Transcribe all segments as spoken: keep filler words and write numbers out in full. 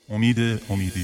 امید امیدی.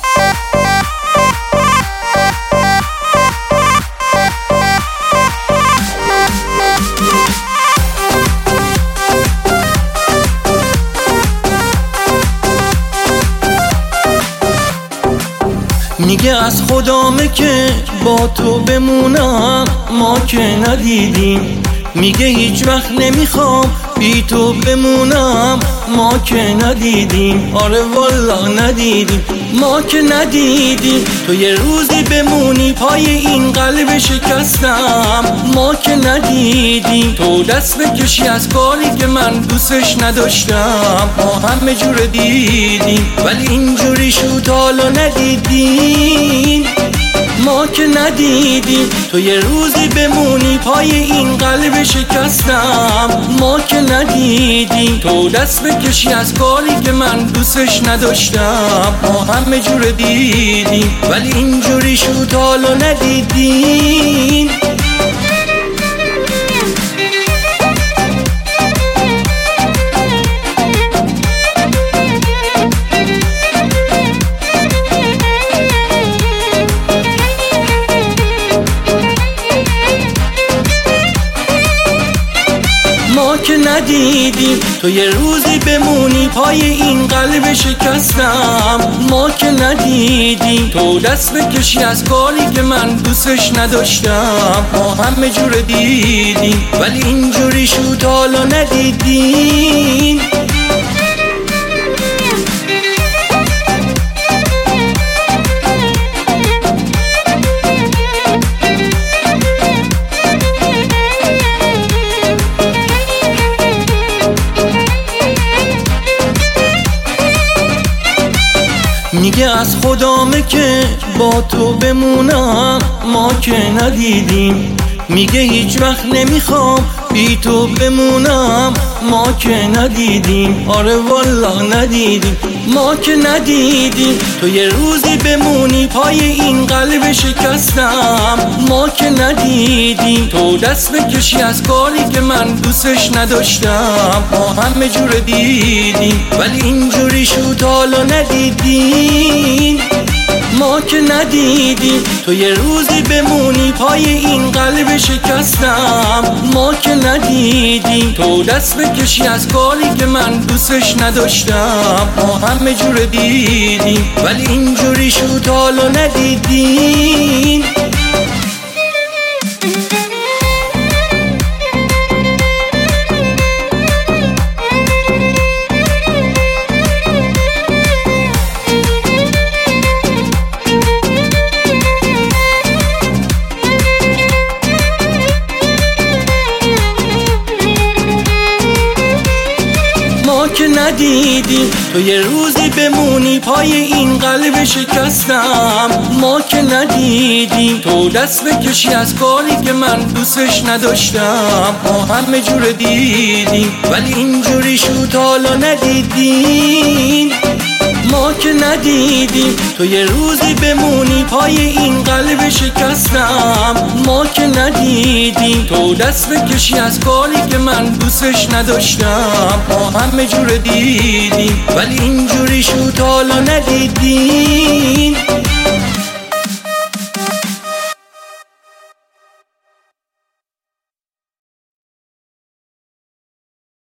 میگه از خدامه که با تو بمونم، ما که ندیدیم. میگه هیچ وقت نمیخوام بی تو بمونم، ما که ندیدیم. آره والا ندیدیم، ما که ندیدیم. تو یه روزی بمونی پای این قلب شکستم، ما که ندیدیم. تو دست بکشی از کاری که من دوستش نداشتم، ما همه جور دیدیم ولی اینجوری شد حالا ندیدیم، ما که ندیدیم. تو یه روزی بمونی پای این قلب شکستم، ما که ندیدیم. تو دست بکشی از کاری که من دوستش نداشتم، ما همه جور دیدیم ولی اینجوری شد حالا ندیدیم. ما که ندیدیم. تو یه روزی بمونی پای این قلب شکستم، ما که ندیدیم. تو دست بکشی از کاری که من دوستش نداشتم، ما همه جور دیدیم ولی اینجوری شد حالا ندیدیم. میگه از خدامه که با تو بمونم، ما که ندیدیم. میگه هیچ وقت نمیخوام بی تو بمونم، ما که ندیدیم. آره والا ندیدیم، ما که ندیدیم. تو یه روزی بمونی پای این قلب شکستم، ما که ندیدیم. تو دست بکشی از کاری که من دوستش نداشتم، ما همه جور دیدیم ولی اینجوری شد حالا ندیدیم، ما که ندیدیم. تو یه روزی بمونی پای این قلب شکستم، ما که ندیدیم. تو دست بکشی از کاری که من دوستش نداشتم، ما همه جور دیدیم ولی اینجوری شد حالا ندیدیم. ما که ندیدیم. تو یه روزی بمونی پای این قلب شکستم، ما که ندیدیم. تو دست بکشی از کاری که من دوستش نداشتم، ما همه جور دیدیم ولی اینجوری شد حالا ندیدیم، ما که ندیدیم. تو یه روزی بمونی پای این قلب شکستم، ما که ندیدیم. تو دست بکشی از کاری که من دوستش نداشتم، ما همه جور دیدیم ولی اینجوری شد حالا ندیدیم.